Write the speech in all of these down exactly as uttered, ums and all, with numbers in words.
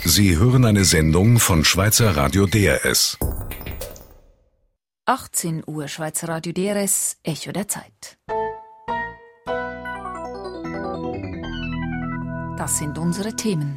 Sie hören eine Sendung von Schweizer Radio D R S. achtzehn Uhr Schweizer Radio D R S, Echo der Zeit. Das sind unsere Themen.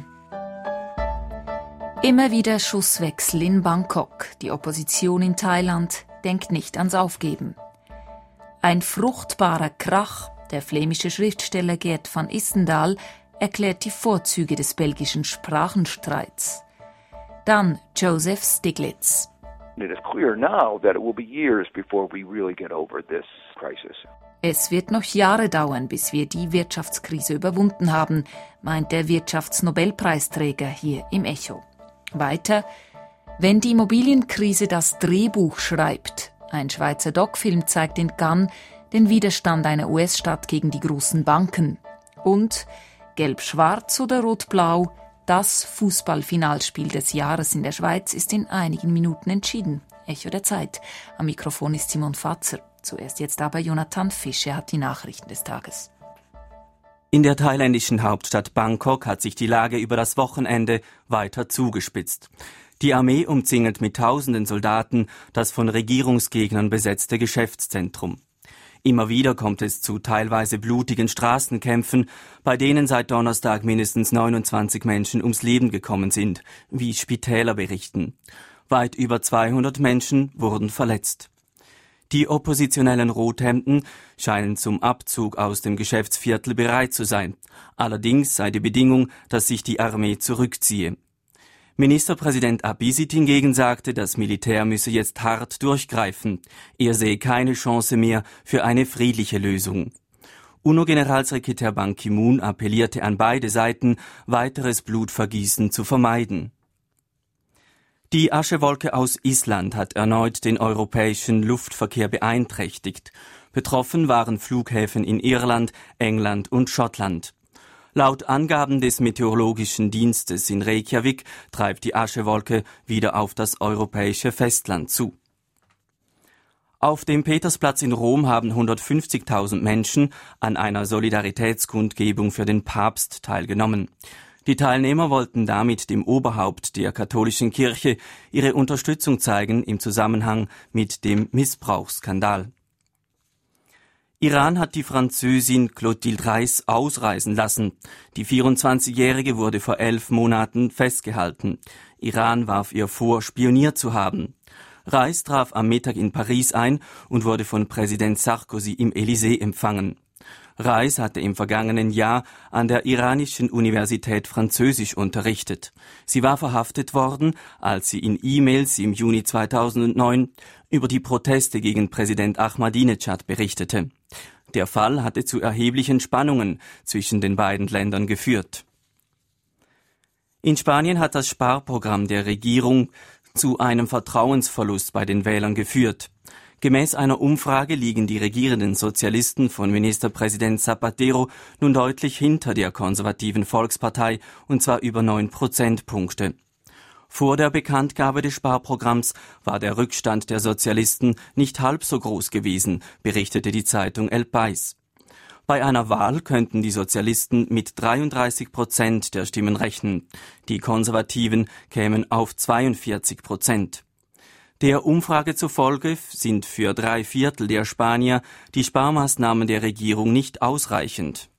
Immer wieder Schusswechsel in Bangkok. Die Opposition in Thailand denkt nicht ans Aufgeben. Ein fruchtbarer Krach. Der flämische Schriftsteller Gert van Issendaal erklärt die Vorzüge des belgischen Sprachenstreits. Dann Joseph Stiglitz. It is clear now that it will be years before we really get over this crisis. Es wird noch Jahre dauern, bis wir die Wirtschaftskrise überwunden haben, meint der Wirtschaftsnobelpreisträger hier im Echo. Weiter, wenn die Immobilienkrise das Drehbuch schreibt. Ein Schweizer Doc-Film zeigt in Cannes den Widerstand einer U S-Stadt gegen die großen Banken. Und Gelb-Schwarz oder Rot-Blau, das Fußballfinalspiel des Jahres in der Schweiz ist in einigen Minuten entschieden. Echo der Zeit. Am Mikrofon ist Simon Fatzer. Zuerst jetzt aber Jonathan Fischer hat die Nachrichten des Tages. In der thailändischen Hauptstadt Bangkok hat sich die Lage über das Wochenende weiter zugespitzt. Die Armee umzingelt mit tausenden Soldaten das von Regierungsgegnern besetzte Geschäftszentrum. Immer wieder kommt es zu teilweise blutigen Straßenkämpfen, bei denen seit Donnerstag mindestens neunundzwanzig Menschen ums Leben gekommen sind, wie Spitäler berichten. Weit über zweihundert Menschen wurden verletzt. Die oppositionellen Rothemden scheinen zum Abzug aus dem Geschäftsviertel bereit zu sein. Allerdings sei die Bedingung, dass sich die Armee zurückziehe. Ministerpräsident Abhisit hingegen sagte, das Militär müsse jetzt hart durchgreifen. Er sehe keine Chance mehr für eine friedliche Lösung. UNO-Generalsekretär Ban Ki-moon appellierte an beide Seiten, weiteres Blutvergießen zu vermeiden. Die Aschewolke aus Island hat erneut den europäischen Luftverkehr beeinträchtigt. Betroffen waren Flughäfen in Irland, England und Schottland. Laut Angaben des Meteorologischen Dienstes in Reykjavik treibt die Aschewolke wieder auf das europäische Festland zu. Auf dem Petersplatz in Rom haben hundertfünfzigtausend Menschen an einer Solidaritätskundgebung für den Papst teilgenommen. Die Teilnehmer wollten damit dem Oberhaupt der katholischen Kirche ihre Unterstützung zeigen im Zusammenhang mit dem Missbrauchsskandal. Iran hat die Französin Clotilde Reiss ausreisen lassen. Die vierundzwanzigjährige wurde vor elf Monaten festgehalten. Iran warf ihr vor, spioniert zu haben. Reiss traf am Mittag in Paris ein und wurde von Präsident Sarkozy im Élysée empfangen. Reiss hatte im vergangenen Jahr an der iranischen Universität Französisch unterrichtet. Sie war verhaftet worden, als sie in E-Mails im Juni zweitausendneun über die Proteste gegen Präsident Ahmadinejad berichtete. Der Fall hatte zu erheblichen Spannungen zwischen den beiden Ländern geführt. In Spanien hat das Sparprogramm der Regierung zu einem Vertrauensverlust bei den Wählern geführt. Gemäß einer Umfrage liegen die regierenden Sozialisten von Ministerpräsident Zapatero nun deutlich hinter der konservativen Volkspartei, und zwar über neun Prozentpunkte. Vor der Bekanntgabe des Sparprogramms war der Rückstand der Sozialisten nicht halb so groß gewesen, berichtete die Zeitung El País. Bei einer Wahl könnten die Sozialisten mit dreiunddreißig Prozent der Stimmen rechnen. Die Konservativen kämen auf zweiundvierzig Prozent. Der Umfrage zufolge sind für drei Viertel der Spanier die Sparmaßnahmen der Regierung nicht ausreichend.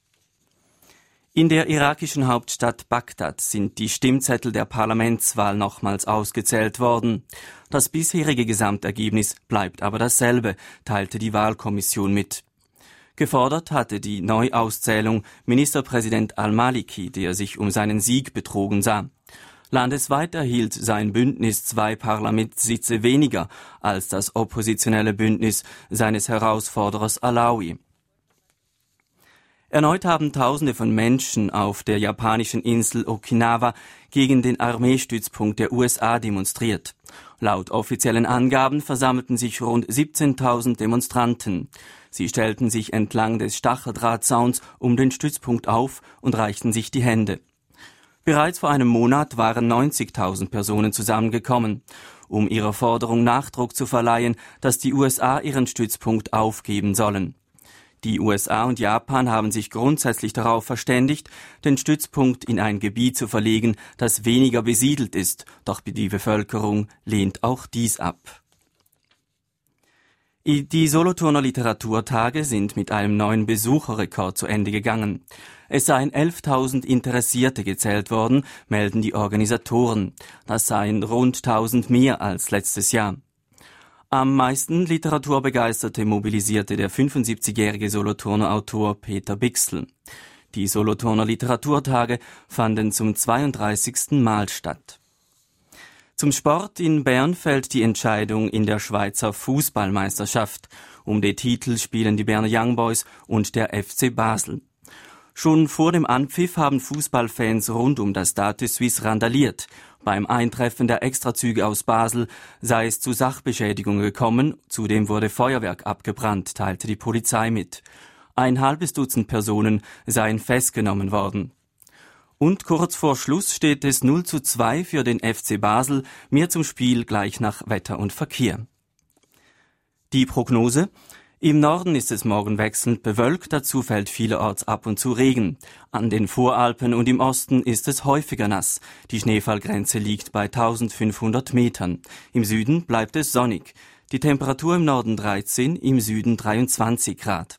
In der irakischen Hauptstadt Bagdad sind die Stimmzettel der Parlamentswahl nochmals ausgezählt worden. Das bisherige Gesamtergebnis bleibt aber dasselbe, teilte die Wahlkommission mit. Gefordert hatte die Neuauszählung Ministerpräsident al-Maliki, der sich um seinen Sieg betrogen sah. Landesweit erhielt sein Bündnis zwei Parlamentssitze weniger als das oppositionelle Bündnis seines Herausforderers Alawi. Erneut haben Tausende von Menschen auf der japanischen Insel Okinawa gegen den Armeestützpunkt der U S A demonstriert. Laut offiziellen Angaben versammelten sich rund siebzehntausend Demonstranten. Sie stellten sich entlang des Stacheldrahtzauns um den Stützpunkt auf und reichten sich die Hände. Bereits vor einem Monat waren neunzigtausend Personen zusammengekommen, um ihrer Forderung Nachdruck zu verleihen, dass die U S A ihren Stützpunkt aufgeben sollen. Die U S A und Japan haben sich grundsätzlich darauf verständigt, den Stützpunkt in ein Gebiet zu verlegen, das weniger besiedelt ist, doch die Bevölkerung lehnt auch dies ab. Die Solothurner Literaturtage sind mit einem neuen Besucherrekord zu Ende gegangen. Es seien elftausend Interessierte gezählt worden, melden die Organisatoren. Das seien rund tausend mehr als letztes Jahr. Am meisten Literaturbegeisterte mobilisierte der fünfundsiebzigjährige Solothurner Autor Peter Bixel. Die Solothurner Literaturtage fanden zum zweiunddreißigsten Mal statt. Zum Sport in Bern fällt die Entscheidung in der Schweizer Fußballmeisterschaft. Um den Titel spielen die Berner Young Boys und der F C Basel. Schon vor dem Anpfiff haben Fußballfans rund um das Stade Suisse randaliert. Beim Eintreffen der Extrazüge aus Basel sei es zu Sachbeschädigungen gekommen, zudem wurde Feuerwerk abgebrannt, teilte die Polizei mit. Ein halbes Dutzend Personen seien festgenommen worden. Und kurz vor Schluss steht es null zu zwei für den F C Basel, mehr zum Spiel gleich nach Wetter und Verkehr. Die Prognose: Im Norden ist es morgen wechselnd bewölkt, dazu fällt vielerorts ab und zu Regen. An den Voralpen und im Osten ist es häufiger nass. Die Schneefallgrenze liegt bei eintausendfünfhundert Metern. Im Süden bleibt es sonnig. Die Temperatur im Norden dreizehn, im Süden dreiundzwanzig Grad.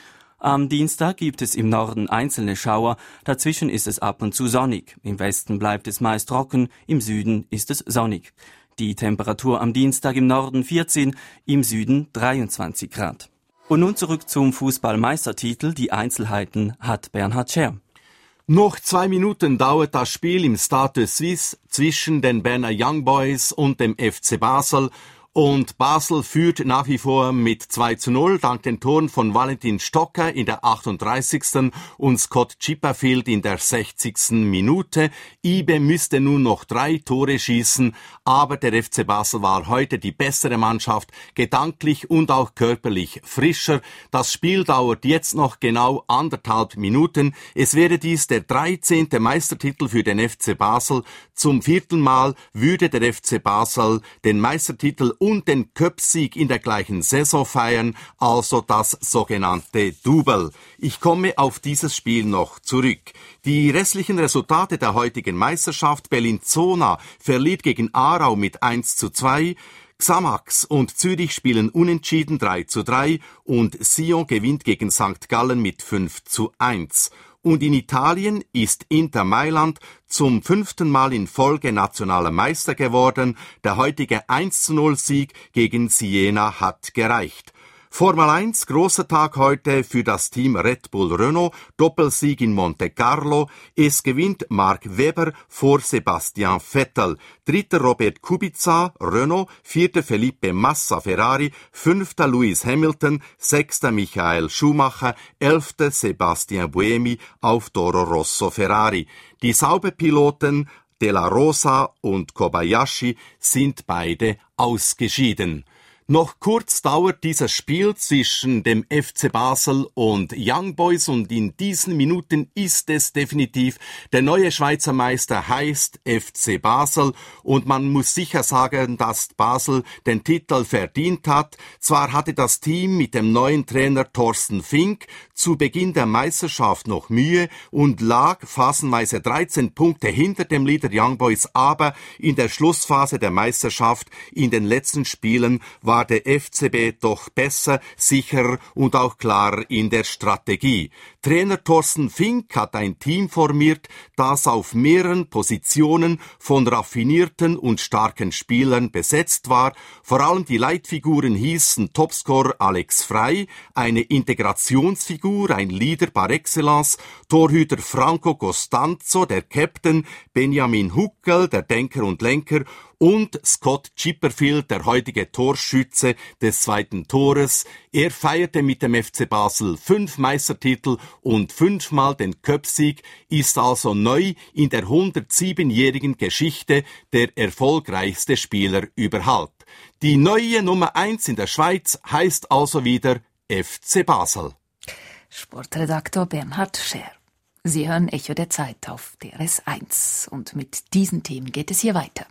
Am Dienstag gibt es im Norden einzelne Schauer, dazwischen ist es ab und zu sonnig. Im Westen bleibt es meist trocken, im Süden ist es sonnig. Die Temperatur am Dienstag im Norden vierzehn, im Süden dreiundzwanzig Grad. Und nun zurück zum Fußballmeistertitel. Die Einzelheiten hat Bernhard Scher. Noch zwei Minuten dauert das Spiel im Stade Suisse zwischen den Berner Young Boys und dem F C Basel. Und Basel führt nach wie vor mit zwei zu null dank den Toren von Valentin Stocker in der achtunddreißigsten und Scott Chipperfield in der sechzigsten Minute. Ibe müsste nun noch drei Tore schießen, aber der F C Basel war heute die bessere Mannschaft, gedanklich und auch körperlich frischer. Das Spiel dauert jetzt noch genau anderthalb Minuten. Es wäre dies der dreizehnte Meistertitel für den F C Basel. Zum vierten Mal würde der F C Basel den Meistertitel und den Cup-Sieg in der gleichen Saison feiern, also das sogenannte Double. Ich komme auf dieses Spiel noch zurück. Die restlichen Resultate der heutigen Meisterschaft: Bellinzona verliert gegen Aarau mit eins zu zwei, Xamax und Zürich spielen unentschieden drei zu drei und Sion gewinnt gegen Sankt Gallen mit fünf zu eins. Und in Italien ist Inter Mailand zum fünften Mal in Folge nationaler Meister geworden. Der heutige eins zu null Sieg gegen Siena hat gereicht. Formel eins, großer Tag heute für das Team Red Bull Renault, Doppelsieg in Monte Carlo. Es gewinnt Mark Webber vor Sebastian Vettel. Dritter Robert Kubica, Renault, vierter Felipe Massa, Ferrari, fünfter Lewis Hamilton, sechster Michael Schumacher, elfter Sebastian Buemi auf Toro Rosso Ferrari. Die Sauberpiloten De La Rosa und Kobayashi sind beide ausgeschieden. Noch kurz dauert dieses Spiel zwischen dem F C Basel und Young Boys und in diesen Minuten ist es definitiv. Der neue Schweizer Meister heißt F C Basel und man muss sicher sagen, dass Basel den Titel verdient hat. Zwar hatte das Team mit dem neuen Trainer Thorsten Fink zu Beginn der Meisterschaft noch Mühe und lag phasenweise dreizehn Punkte hinter dem Leader Young Boys, aber in der Schlussphase der Meisterschaft in den letzten Spielen war war der F C B doch besser, sicherer und auch klarer in der Strategie. Trainer Thorsten Fink hat ein Team formiert, das auf mehreren Positionen von raffinierten und starken Spielern besetzt war. Vor allem die Leitfiguren hießen Topscorer Alex Frey, eine Integrationsfigur, ein Leader par excellence, Torhüter Franco Costanzo, der Captain, Benjamin Huckel, der Denker und Lenker, und Scott Chipperfield, der heutige Torschütze des zweiten Tores. Er feierte mit dem F C Basel fünf Meistertitel und fünfmal den Cup-Sieg, ist also neu in der hundertsiebenjährigen Geschichte der erfolgreichste Spieler überhaupt. Die neue Nummer eins in der Schweiz heißt also wieder F C Basel. Sportredaktor Bernhard Scher. Sie hören Echo der Zeit auf D R S eins und mit diesen Themen geht es hier weiter.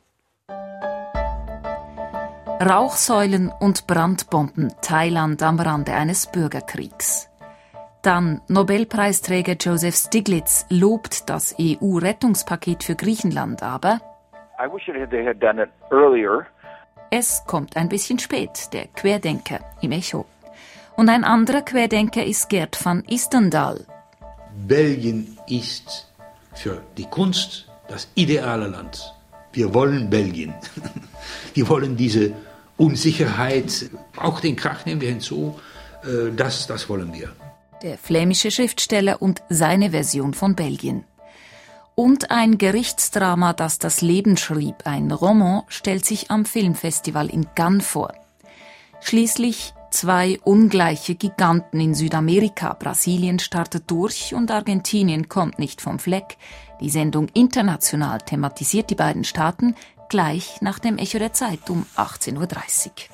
Rauchsäulen und Brandbomben, Thailand am Rande eines Bürgerkriegs. Dann Nobelpreisträger Joseph Stiglitz lobt das E U-Rettungspaket für Griechenland, aber I wish it had, they had done it earlier. Es kommt ein bisschen spät, der Querdenker im Echo. Und ein anderer Querdenker ist Gert van Istendal. Belgien ist für die Kunst das ideale Land. Wir wollen Belgien. Wir wollen diese Unsicherheit, auch den Krach nehmen wir hinzu, das, das wollen wir. Der flämische Schriftsteller und seine Version von Belgien. Und ein Gerichtsdrama, das das Leben schrieb, ein Roman, stellt sich am Filmfestival in Cannes vor. Schließlich zwei ungleiche Giganten in Südamerika. Brasilien startet durch und Argentinien kommt nicht vom Fleck. Die Sendung international thematisiert die beiden Staaten gleich nach dem Echo der Zeit um achtzehn Uhr dreißig.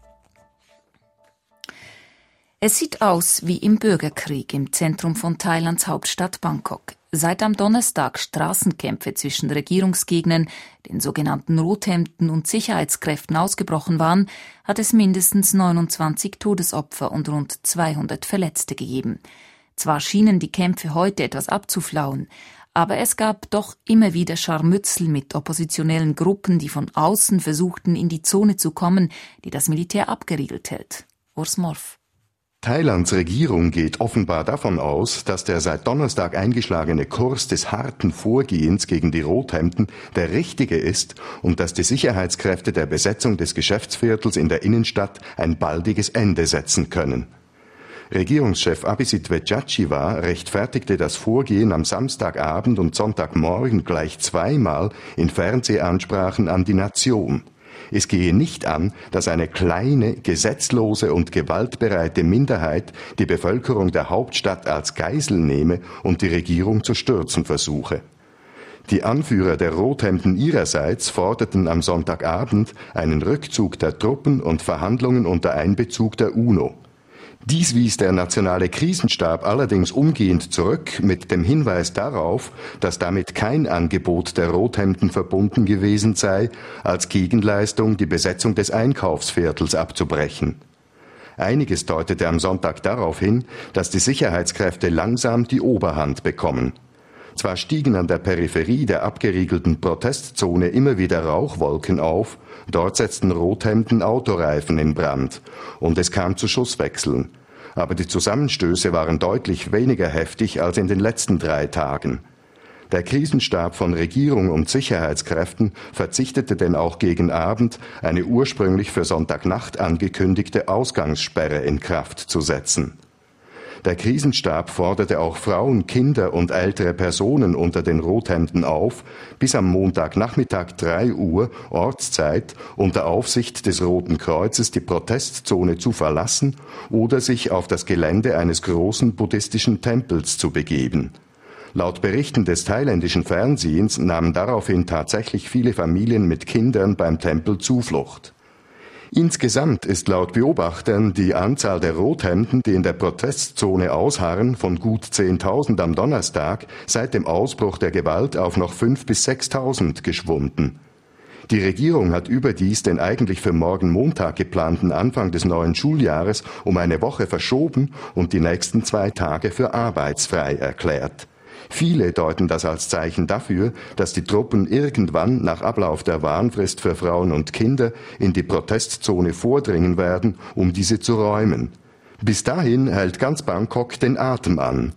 Es sieht aus wie im Bürgerkrieg im Zentrum von Thailands Hauptstadt Bangkok. Seit am Donnerstag Straßenkämpfe zwischen Regierungsgegnern, den sogenannten Rothemden und Sicherheitskräften ausgebrochen waren, hat es mindestens neunundzwanzig Todesopfer und rund zweihundert Verletzte gegeben. Zwar schienen die Kämpfe heute etwas abzuflauen, aber es gab doch immer wieder Scharmützel mit oppositionellen Gruppen, die von außen versuchten, in die Zone zu kommen, die das Militär abgeriegelt hält. Urs Morf. Thailands Regierung geht offenbar davon aus, dass der seit Donnerstag eingeschlagene Kurs des harten Vorgehens gegen die Rothemden der richtige ist und dass die Sicherheitskräfte der Besetzung des Geschäftsviertels in der Innenstadt ein baldiges Ende setzen können. Regierungschef Abhisit Vejjajiva rechtfertigte das Vorgehen am Samstagabend und Sonntagmorgen gleich zweimal in Fernsehansprachen an die Nation. Es gehe nicht an, dass eine kleine, gesetzlose und gewaltbereite Minderheit die Bevölkerung der Hauptstadt als Geisel nehme und die Regierung zu stürzen versuche. Die Anführer der Rothemden ihrerseits forderten am Sonntagabend einen Rückzug der Truppen und Verhandlungen unter Einbezug der UNO. Dies wies der nationale Krisenstab allerdings umgehend zurück mit dem Hinweis darauf, dass damit kein Angebot der Rothemden verbunden gewesen sei, als Gegenleistung die Besetzung des Einkaufsviertels abzubrechen. Einiges deutete am Sonntag darauf hin, dass die Sicherheitskräfte langsam die Oberhand bekommen. Zwar stiegen an der Peripherie der abgeriegelten Protestzone immer wieder Rauchwolken auf, dort setzten Rothemden Autoreifen in Brand und es kam zu Schusswechseln. Aber die Zusammenstöße waren deutlich weniger heftig als in den letzten drei Tagen. Der Krisenstab von Regierung und Sicherheitskräften verzichtete denn auch gegen Abend, eine ursprünglich für Sonntagnacht angekündigte Ausgangssperre in Kraft zu setzen. Der Krisenstab forderte auch Frauen, Kinder und ältere Personen unter den Rothemden auf, bis am Montagnachmittag drei Uhr Ortszeit unter Aufsicht des Roten Kreuzes die Protestzone zu verlassen oder sich auf das Gelände eines großen buddhistischen Tempels zu begeben. Laut Berichten des thailändischen Fernsehens nahmen daraufhin tatsächlich viele Familien mit Kindern beim Tempel Zuflucht. Insgesamt ist laut Beobachtern die Anzahl der Rothemden, die in der Protestzone ausharren, von gut zehntausend am Donnerstag seit dem Ausbruch der Gewalt auf noch fünftausend bis sechstausend geschwunden. Die Regierung hat überdies den eigentlich für morgen Montag geplanten Anfang des neuen Schuljahres um eine Woche verschoben und die nächsten zwei Tage für arbeitsfrei erklärt. Viele deuten das als Zeichen dafür, dass die Truppen irgendwann nach Ablauf der Warnfrist für Frauen und Kinder in die Protestzone vordringen werden, um diese zu räumen. Bis dahin hält ganz Bangkok den Atem an.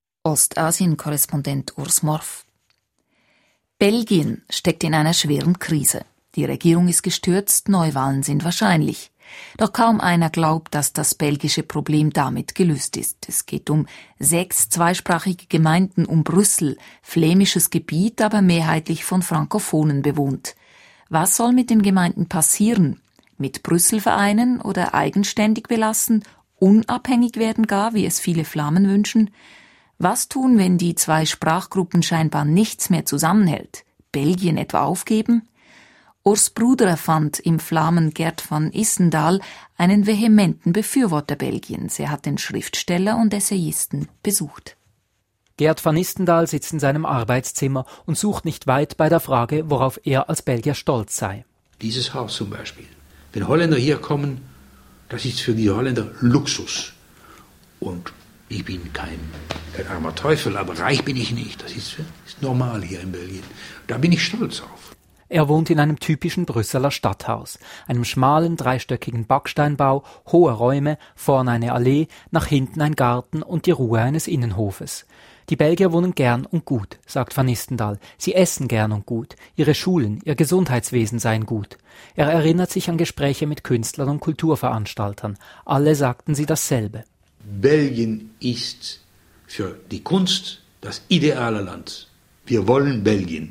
Ostasien-Korrespondent Urs Morf. Belgien steckt in einer schweren Krise. Die Regierung ist gestürzt, Neuwahlen sind wahrscheinlich. Doch kaum einer glaubt, dass das belgische Problem damit gelöst ist. Es geht um sechs zweisprachige Gemeinden um Brüssel, flämisches Gebiet, aber mehrheitlich von Frankophonen bewohnt. Was soll mit den Gemeinden passieren? Mit Brüssel vereinen oder eigenständig belassen? Unabhängig werden gar, wie es viele Flamen wünschen? Was tun, wenn die zwei Sprachgruppen scheinbar nichts mehr zusammenhält? Belgien etwa aufgeben? Urs Bruder fand im Flamen Gert van Istendal einen vehementen Befürworter Belgiens. Er hat den Schriftsteller und Essayisten besucht. Gert van Istendal sitzt in seinem Arbeitszimmer und sucht nicht weit bei der Frage, worauf er als Belgier stolz sei. Dieses Haus zum Beispiel. Wenn Holländer hier kommen, das ist für die Holländer Luxus. Und Ich bin kein, kein armer Teufel, aber reich bin ich nicht. Das ist, ist normal hier in Belgien. Da bin ich stolz auf. Er wohnt in einem typischen Brüsseler Stadthaus, einem schmalen, dreistöckigen Backsteinbau, hohe Räume, vorne eine Allee, nach hinten ein Garten und die Ruhe eines Innenhofes. Die Belgier wohnen gern und gut, sagt Van Nistendal. Sie essen gern und gut. Ihre Schulen, ihr Gesundheitswesen seien gut. Er erinnert sich an Gespräche mit Künstlern und Kulturveranstaltern. Alle sagten sie dasselbe. Belgien ist für die Kunst das ideale Land. Wir wollen Belgien.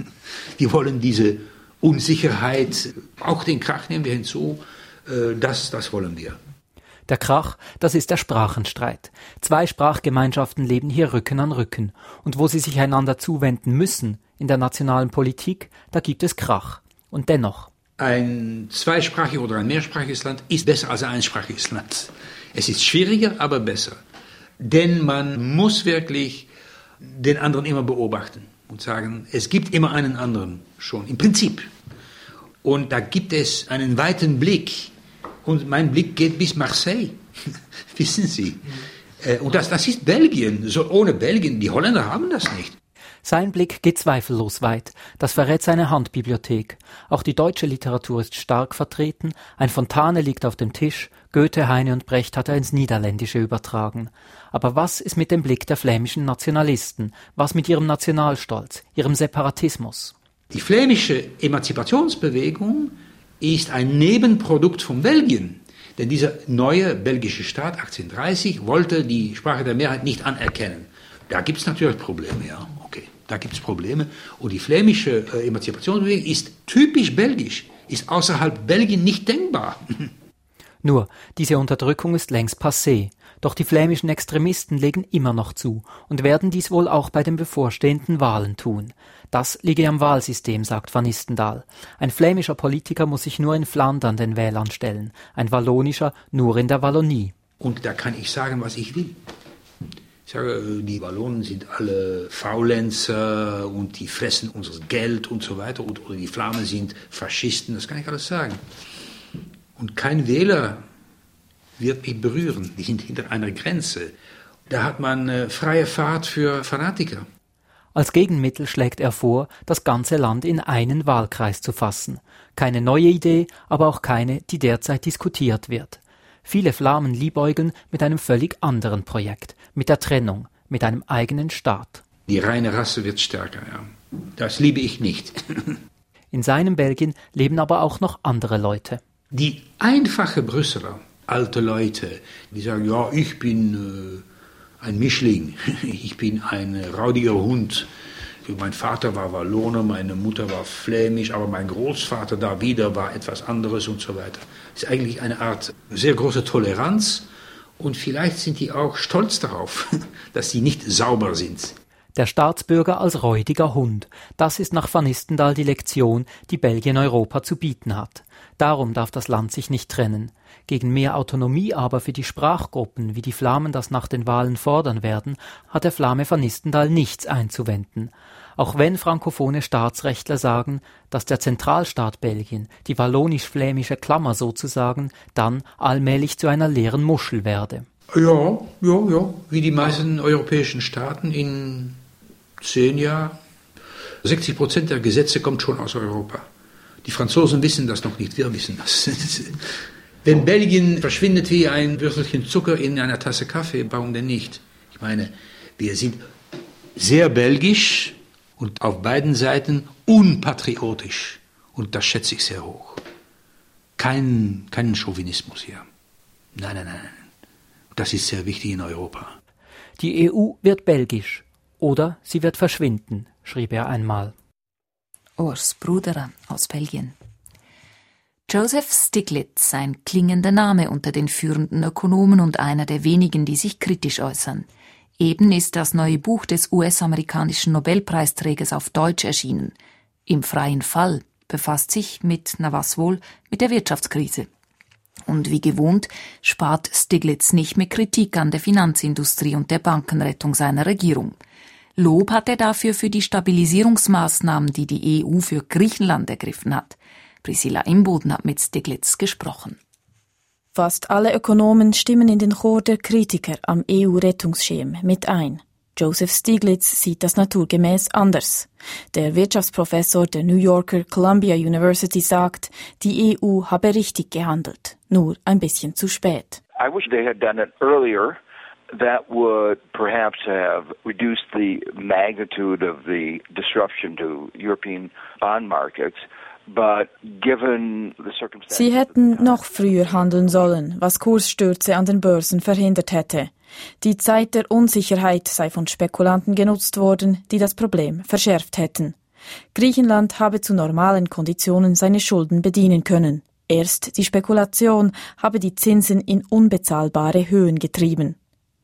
Wir wollen diese Unsicherheit, auch den Krach nehmen wir hinzu, das, das wollen wir. Der Krach, das ist der Sprachenstreit. Zwei Sprachgemeinschaften leben hier Rücken an Rücken. Und wo sie sich einander zuwenden müssen, in der nationalen Politik, da gibt es Krach. Und dennoch. Ein zweisprachiges oder ein mehrsprachiges Land ist besser als ein einsprachiges Land. Es ist schwieriger, aber besser. Denn man muss wirklich den anderen immer beobachten und sagen, es gibt immer einen anderen schon, im Prinzip. Und da gibt es einen weiten Blick. Und mein Blick geht bis Marseille, wissen Sie. Und das, das ist Belgien. So ohne Belgien, die Holländer haben das nicht. Sein Blick geht zweifellos weit. Das verrät seine Handbibliothek. Auch die deutsche Literatur ist stark vertreten. Ein Fontane liegt auf dem Tisch. Goethe, Heine und Brecht hat er ins Niederländische übertragen. Aber was ist mit dem Blick der flämischen Nationalisten? Was mit ihrem Nationalstolz, ihrem Separatismus? Die flämische Emanzipationsbewegung ist ein Nebenprodukt von Belgien. Denn dieser neue belgische Staat achtzehnhundertdreißig wollte die Sprache der Mehrheit nicht anerkennen. Da gibt es natürlich Probleme, ja, okay, da gibt es Probleme. Und die flämische äh, Emanzipationsbewegung ist typisch belgisch, ist außerhalb Belgien nicht denkbar. Nur, diese Unterdrückung ist längst passé. Doch die flämischen Extremisten legen immer noch zu und werden dies wohl auch bei den bevorstehenden Wahlen tun. Das liege am Wahlsystem, sagt Van Nistendal. Ein flämischer Politiker muss sich nur in Flandern den Wählern stellen, ein wallonischer nur in der Wallonie. Und da kann ich sagen, was ich will. Ich sage, die Wallonen sind alle Faulenzer und die fressen unser Geld und so weiter. Und, oder die Flamen sind Faschisten, das kann ich alles sagen. Und kein Wähler wird mich berühren. Die sind hinter einer Grenze. Da hat man äh, freie Fahrt für Fanatiker. Als Gegenmittel schlägt er vor, das ganze Land in einen Wahlkreis zu fassen. Keine neue Idee, aber auch keine, die derzeit diskutiert wird. Viele Flamen liebäugeln mit einem völlig anderen Projekt, mit der Trennung, mit einem eigenen Staat. Die reine Rasse wird stärker, ja. Das liebe ich nicht. In seinem Belgien leben aber auch noch andere Leute. Die einfache Brüsseler, alte Leute, die sagen, ja, ich bin äh, ein Mischling, ich bin ein raudiger Hund. Mein Vater war Walloner, meine Mutter war flämisch, aber mein Großvater da wieder war etwas anderes und so weiter. Es ist eigentlich eine Art sehr große Toleranz und vielleicht sind die auch stolz darauf, dass sie nicht sauber sind. Der Staatsbürger als räudiger Hund, das ist nach Van Nistendal die Lektion, die Belgien Europa zu bieten hat. Darum darf das Land sich nicht trennen. Gegen mehr Autonomie aber für die Sprachgruppen, wie die Flamen das nach den Wahlen fordern werden, hat der Flame Van Nistendal nichts einzuwenden. Auch wenn frankophone Staatsrechtler sagen, dass der Zentralstaat Belgien, die wallonisch-flämische Klammer sozusagen, dann allmählich zu einer leeren Muschel werde. Ja, ja, ja, wie die meisten europäischen Staaten in zehn Jahren. sechzig Prozent der Gesetze kommen schon aus Europa. Die Franzosen wissen das noch nicht, wir wissen das. Wenn Belgien verschwindet wie ein Würfelchen Zucker in einer Tasse Kaffee, warum denn nicht? Ich meine, wir sind sehr belgisch und auf beiden Seiten unpatriotisch. Und das schätze ich sehr hoch. Kein, kein Chauvinismus hier. Nein, nein, nein. Das ist sehr wichtig in Europa. Die E U wird belgisch oder sie wird verschwinden, schrieb er einmal. Urs Bruder aus Belgien. Joseph Stiglitz, ein klingender Name unter den führenden Ökonomen und einer der wenigen, die sich kritisch äußern. Eben ist das neue Buch des U S-amerikanischen Nobelpreisträgers auf Deutsch erschienen. Im freien Fall befasst sich mit, na was wohl, mit der Wirtschaftskrise. Und wie gewohnt spart Stiglitz nicht mit Kritik an der Finanzindustrie und der Bankenrettung seiner Regierung. Lob hat er dafür für die Stabilisierungsmaßnahmen, die die E U für Griechenland ergriffen hat. Priscilla Imboden hat mit Stiglitz gesprochen. Fast alle Ökonomen stimmen in den Chor der Kritiker am E U-Rettungsschirm mit ein. Joseph Stiglitz sieht das naturgemäß anders. Der Wirtschaftsprofessor der New Yorker Columbia University sagt, die E U habe richtig gehandelt, nur ein bisschen zu spät. I wish they had done it earlier. That would perhaps have reduced the magnitude of the disruption to European bond markets. But given the circumstances, Sie hätten noch früher handeln sollen, was Kursstürze an den Börsen verhindert hätte. Die Zeit der Unsicherheit sei von Spekulanten genutzt worden, die das Problem verschärft hätten. Griechenland habe zu normalen Konditionen seine Schulden bedienen können. Erst die Spekulation habe die Zinsen in unbezahlbare Höhen getrieben.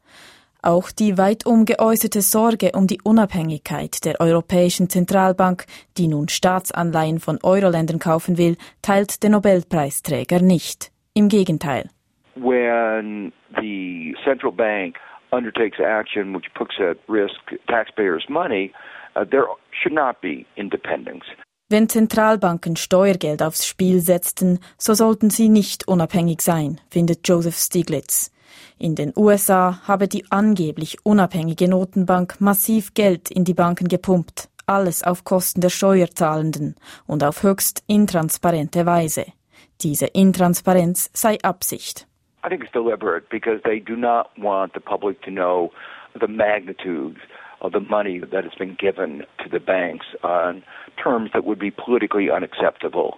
Auch die weitum geäußerte Sorge um die Unabhängigkeit der Europäischen Zentralbank, die nun Staatsanleihen von Euro-Ländern kaufen will, teilt der Nobelpreisträger nicht. Im Gegenteil. When the central bank undertakes action which puts at risk taxpayers' money, uh, there should not be independence. Wenn Zentralbanken Steuergeld aufs Spiel setzten, so sollten sie nicht unabhängig sein, findet Joseph Stiglitz. In den U S A habe die angeblich unabhängige Notenbank massiv Geld in die Banken gepumpt, alles auf Kosten der Steuerzahlenden und auf höchst intransparente Weise. Diese Intransparenz sei Absicht. I think it's deliberate because they do not want the public to know the magnitude of the money that has been given to the banks on terms that would be politically unacceptable.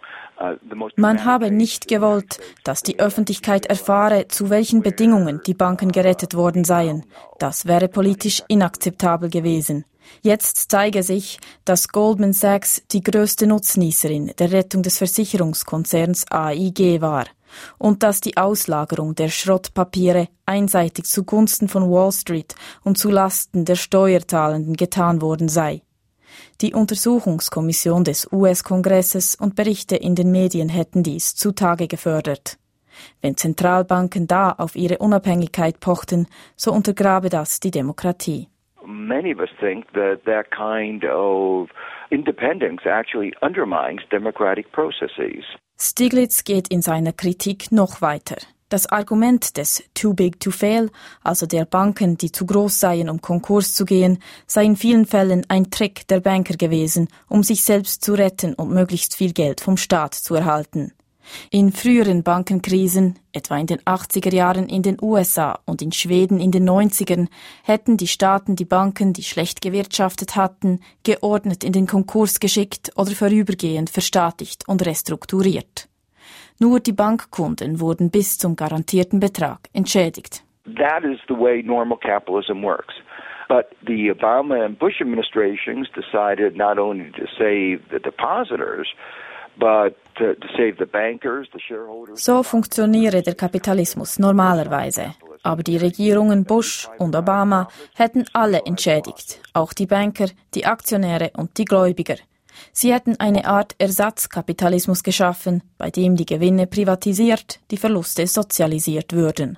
Man habe nicht gewollt, dass die Öffentlichkeit erfahre, zu welchen Bedingungen die Banken gerettet worden seien. Das wäre politisch inakzeptabel gewesen. Jetzt zeige sich, dass Goldman Sachs die größte Nutznießerin der Rettung des Versicherungskonzerns A I G war und dass die Auslagerung der Schrottpapiere einseitig zugunsten von Wall Street und zu Lasten der Steuerzahlenden getan worden sei. Die Untersuchungskommission des U S-Kongresses und Berichte in den Medien hätten dies zutage gefördert. Wenn Zentralbanken da auf ihre Unabhängigkeit pochten, so untergrabe das die Demokratie. Many of us think that that kind of independence actually undermines democratic processes. Stiglitz geht in seiner Kritik noch weiter. Das Argument des too big to fail, also der Banken, die zu groß seien, um Konkurs zu gehen, sei in vielen Fällen ein Trick der Banker gewesen, um sich selbst zu retten und möglichst viel Geld vom Staat zu erhalten. In früheren Bankenkrisen, etwa in den achtziger Jahren in den U S A und in Schweden in den neunzigern, hätten die Staaten die Banken, die schlecht gewirtschaftet hatten, geordnet in den Konkurs geschickt oder vorübergehend verstaatlicht und restrukturiert. Nur die Bankkunden wurden bis zum garantierten Betrag entschädigt. That is the way normal capitalism works. But the Obama and Bush administrations decided not only to save the depositors, but to, to save the bankers, the shareholders. So funktioniere der Kapitalismus normalerweise. Aber die Regierungen Bush und Obama hätten alle entschädigt, auch die Banker, die Aktionäre und die Gläubiger. Sie hätten eine Art Ersatzkapitalismus geschaffen, bei dem die Gewinne privatisiert, die Verluste sozialisiert würden.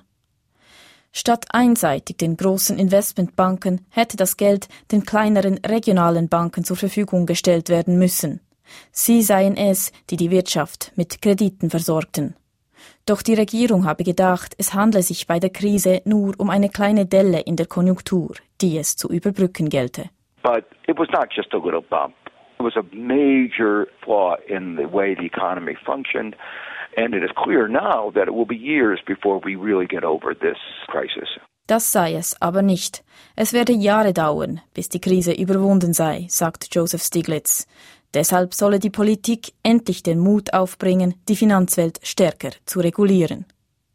Statt einseitig den großen Investmentbanken hätte das Geld den kleineren regionalen Banken zur Verfügung gestellt werden müssen. Sie seien es, die die Wirtschaft mit Krediten versorgten. Doch die Regierung habe gedacht, es handle sich bei der Krise nur um eine kleine Delle in der Konjunktur, die es zu überbrücken gelte. But it was not just a little bump. It was a major flaw in the way the economy functioned, and it is clear now that it will be years before we really get over this crisis. Das sei es aber nicht. Es werde Jahre dauern, bis die Krise überwunden sei, sagt Joseph Stiglitz. Deshalb solle die Politik endlich den Mut aufbringen, die Finanzwelt stärker zu regulieren.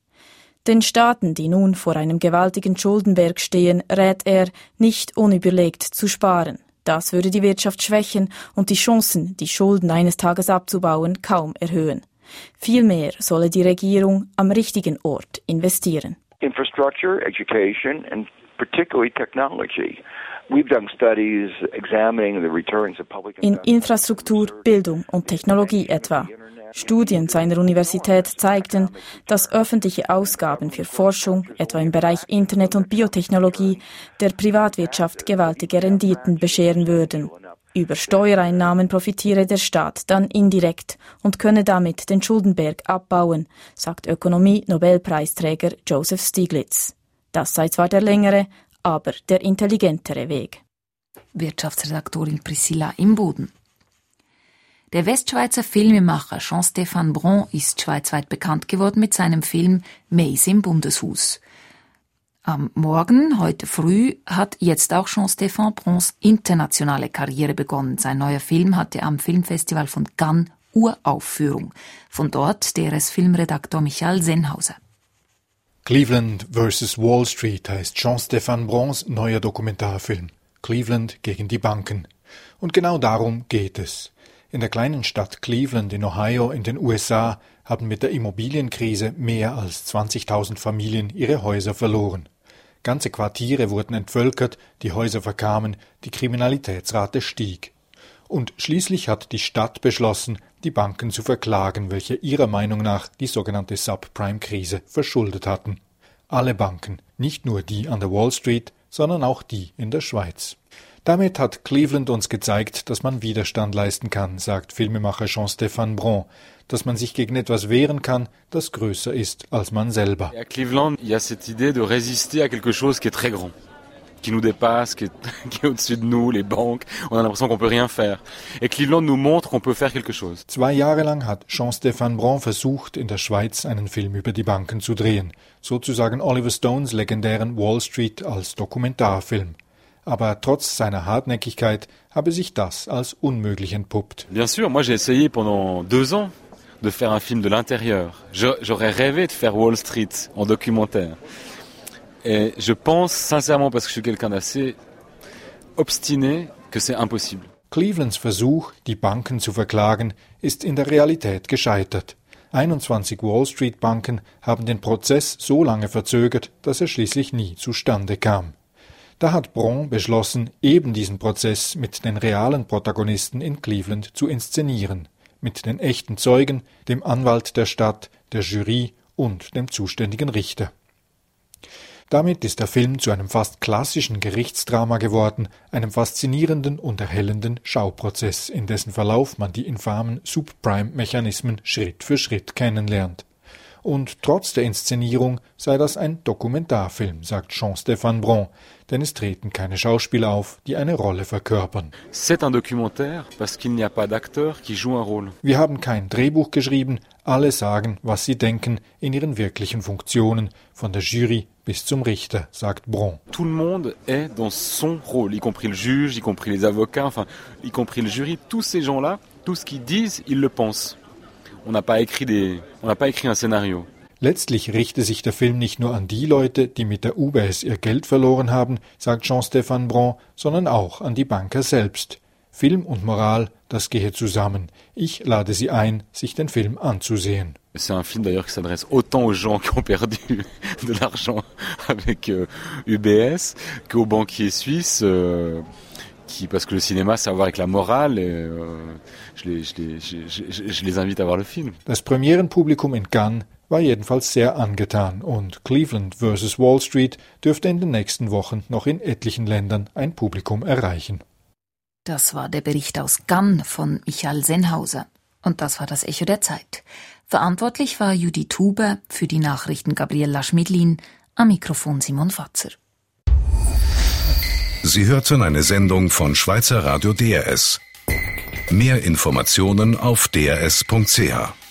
Den Staaten, die nun vor einem gewaltigen Schuldenberg stehen, rät er, nicht unüberlegt zu sparen. Das würde die Wirtschaft schwächen und die Chancen, die Schulden eines Tages abzubauen, kaum erhöhen. Vielmehr solle die Regierung am richtigen Ort investieren. Infrastructure, education and particularly technology. We've done studies examining the returns of public In Infrastruktur, Bildung und Technologie etwa. Studien seiner Universität zeigten, dass öffentliche Ausgaben für Forschung, etwa im Bereich Internet und Biotechnologie, der Privatwirtschaft gewaltige Renditen bescheren würden. Über Steuereinnahmen profitiere der Staat dann indirekt und könne damit den Schuldenberg abbauen, sagt Ökonomie-Nobelpreisträger Joseph Stiglitz. Das sei zwar der längere, aber der intelligentere Weg. Wirtschaftsredaktorin Priscilla Imboden. Der Westschweizer Filmemacher Jean-Stéphane Bron ist schweizweit bekannt geworden mit seinem Film Maize im Bundeshus. Am Morgen, heute früh, hat jetzt auch Jean-Stéphane Brons internationale Karriere begonnen. Sein neuer Film hatte am Filmfestival von Cannes Uraufführung. Von dort D R S-Filmredaktor Michael Sennhauser. Cleveland versus Wall Street heißt Jean-Stéphane Brons neuer Dokumentarfilm. Cleveland gegen die Banken. Und genau darum geht es. In der kleinen Stadt Cleveland in Ohio in den U S A haben mit der Immobilienkrise mehr als zwanzigtausend Familien ihre Häuser verloren. Ganze Quartiere wurden entvölkert, die Häuser verkamen, die Kriminalitätsrate stieg. Und schließlich hat die Stadt beschlossen, die Banken zu verklagen, welche ihrer Meinung nach die sogenannte Subprime-Krise verschuldet hatten. Alle Banken, nicht nur die an der Wall Street, sondern auch die in der Schweiz. Damit hat Cleveland uns gezeigt, dass man Widerstand leisten kann, sagt Filmemacher Jean-Stéphane Bron, dass man sich gegen etwas wehren kann, das größer ist als man selber. À Cleveland, il y a cette idée de résister à quelque chose qui est très grand, qui nous dépasse, qui est, qui est au-dessus de nous, les banques. On a l'impression qu'on peut rien faire. Et Cleveland nous montre qu'on peut faire quelque chose. Zwei Jahre lang hat Jean-Stéphane Bron versucht, in der Schweiz einen Film über die Banken zu drehen, sozusagen Oliver Stones legendären Wall Street als Dokumentarfilm. Aber trotz seiner Hartnäckigkeit habe sich das als unmöglich entpuppt. Bien sûr, moi j'ai essayé pendant deux ans de faire un film de l'intérieur. J'aurais rêvé de faire Wall Street en documentaire. Et je pense sincèrement, parce que je suis quelqu'un d'assez obstiné, que c'est impossible. Clevelands Versuch, die Banken zu verklagen, ist in der Realität gescheitert. einundzwanzig Wall Street Banken haben den Prozess so lange verzögert, dass er schließlich nie zustande kam. Da hat Bron beschlossen, eben diesen Prozess mit den realen Protagonisten in Cleveland zu inszenieren, mit den echten Zeugen, dem Anwalt der Stadt, der Jury und dem zuständigen Richter. Damit ist der Film zu einem fast klassischen Gerichtsdrama geworden, einem faszinierenden und erhellenden Schauprozess, in dessen Verlauf man die infamen Subprime-Mechanismen Schritt für Schritt kennenlernt. Und trotz der Inszenierung sei das ein Dokumentarfilm, sagt Jean-Stéphane Bron, denn es treten keine Schauspieler auf, die eine Rolle verkörpern. C'est un documentaire parce qu'il n'y a pas d'acteur qui joue un rôle. Wir haben kein Drehbuch geschrieben, alle sagen, was sie denken, in ihren wirklichen Funktionen, von der Jury bis zum Richter, sagt Bron. Tout le monde est dans son rôle, y compris le juge, y compris les avocats, enfin, y compris le jury. Tous ces gens-là, tout ce qu'ils disent, ils le pensent. On n'a pas écrit des, on n'a pas écrit un scénario. Letztlich richte sich der Film nicht nur an die Leute, die mit der U B S ihr Geld verloren haben, sagt Jean-Stéphane Bron, sondern auch an die Banker selbst. Film und Moral, das gehe zusammen. Ich lade Sie ein, sich den Film anzusehen. C'est un film d'ailleurs qui s'adresse autant aux gens qui ont perdu de l'argent avec euh, U B S qu'aux banquiers suisses. Euh Qui, parce que le cinéma, ça a à voir avec la morale, et, euh, je, les, je, les, je, je, je les invite à voir le film. Das Premierenpublikum in Cannes war jedenfalls sehr angetan und Cleveland versus Wall Street dürfte in den nächsten Wochen noch in etlichen Ländern ein Publikum erreichen. Das war der Bericht aus Cannes von Michael Sennhauser. Und das war das Echo der Zeit. Verantwortlich war Judith Huber, für die Nachrichten Gabriella Schmidlin, am Mikrofon Simon Fatzer. Sie hörten eine Sendung von Schweizer Radio D R S. Mehr Informationen auf d r s punkt c h.